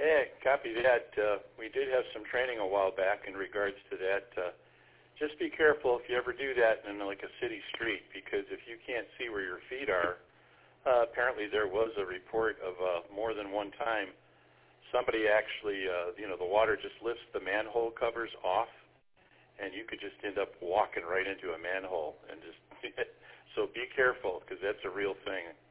Yeah, copy that. We did have some training a while back in regards to that. Just be careful if you ever do that in like a city street, because if you can't see where your feet are, apparently there was a report of more than one time somebody actually, the water just lifts the manhole covers off, and you could just end up walking right into a manhole and just. So be careful, because that's a real thing.